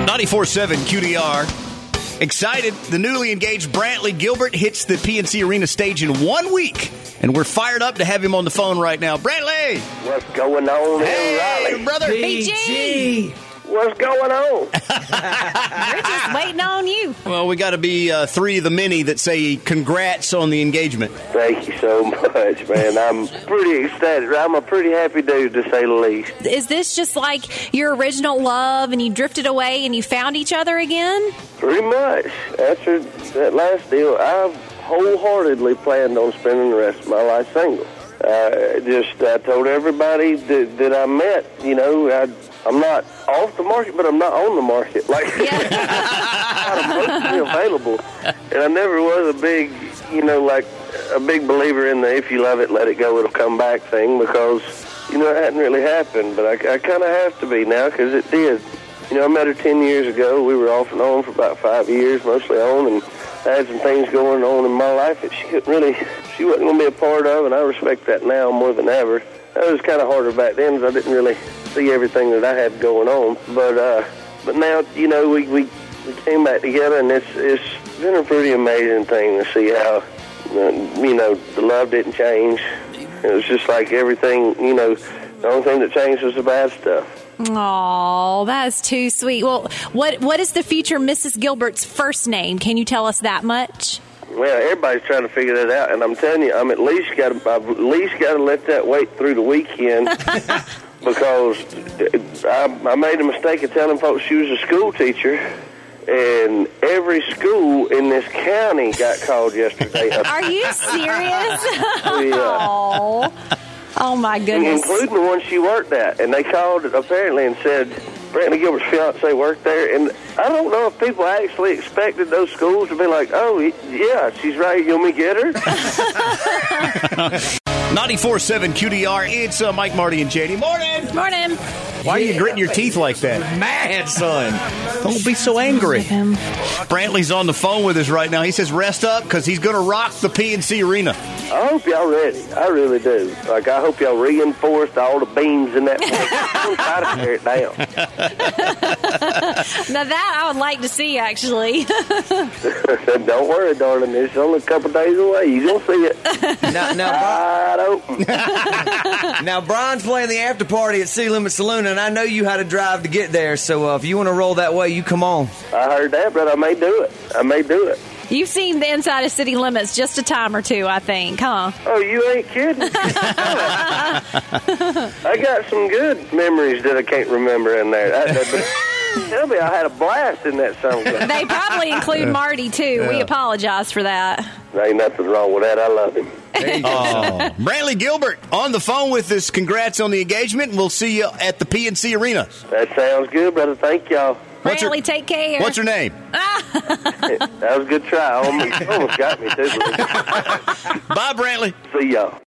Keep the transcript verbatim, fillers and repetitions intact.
ninety-four point seven Q D R. Excited. The newly engaged Brantley Gilbert hits the P N C Arena stage in one week. And we're fired up to have him on the phone right now. Brantley! What's going on hey, in Raleigh? brother. P G! What's going on? We're just waiting on you. Well, we got to be uh, three of the many that say congrats on the engagement. Thank you so much, man. I'm pretty ecstatic. I'm a pretty happy dude, to say the least. Is this just like your original love and you drifted away and you found each other again? Pretty much. After that last deal, I wholeheartedly planned on spending the rest of my life single. I just I told everybody that, that I met, you know, I, I'm not off the market, but I'm not on the market. Like, Yeah. I'm mostly available. And I never was a big, you know, like a big believer in the if you love it, let it go, it'll come back thing, because, you know, it hadn't really happened. But I, I kind of have to be now, because it did. You know, I met her ten years ago. We were off and on for about five years, mostly on, and I had some things going on in my life that she couldn't really, she wasn't going to be a part of, and I respect that now more than ever. That was kind of harder back then, because I didn't really see everything that I had going on. But uh, but now, you know, we, we, we came back together, and it's it's been a pretty amazing thing to see how, uh, you know, the love didn't change. It was just like everything, you know, the only thing that changed was the bad stuff. Oh, that's too sweet. Well, what what is the future Missus Gilbert's first name? Can you tell us that much? Well, everybody's trying to figure that out, and I'm telling you, I'm at least got to, I've at least got to let that wait through the weekend because I, I made a mistake of telling folks she was a school teacher, and every school in this county got called yesterday. Are you serious? Yeah. Oh. Oh, my goodness. Including the one she worked at. And they called apparently and said, Brantley Gilbert's fiance worked there. And I don't know if people actually expected those schools to be like, oh, yeah, she's right. You want me to get her? ninety-four point seven Q D R. It's uh, Mike, Marty, and J D. Morning. Morning. Why are you gritting your teeth like that? Mad, son. Don't be so angry. Brantley's on the phone with us right now. He says rest up because he's going to rock the P N C Arena. I hope y'all ready. I really do. Like, I hope y'all reinforced all the beams in that place. Don't try to tear it down. Now, that I would like to see, actually. Don't worry, darling. It's only a couple days away. You're going to see it. Now, now, Wide open. now, Brian's playing the after party at Sea Limit Saloon, and I know you how to drive to get there, so uh, if you want to roll that way, you come on. I heard that, but I may do it. I may do it. You've seen the inside of city limits just a time or two, I think, huh? Oh, you ain't kidding. I got some good memories that I can't remember in there. I, but tell me, I had a blast in that song. They probably include Marty, too. Yeah. We apologize for that. There ain't nothing wrong with that. I love him. Oh. Brantley Gilbert on the phone with us. Congrats on the engagement. We'll see you at the P N C Arena. That sounds good, brother. Thank y'all. What's her- Brantley, take care. What's her name? That was a good try. Almost, almost got me, too. Bye, Brantley. See y'all.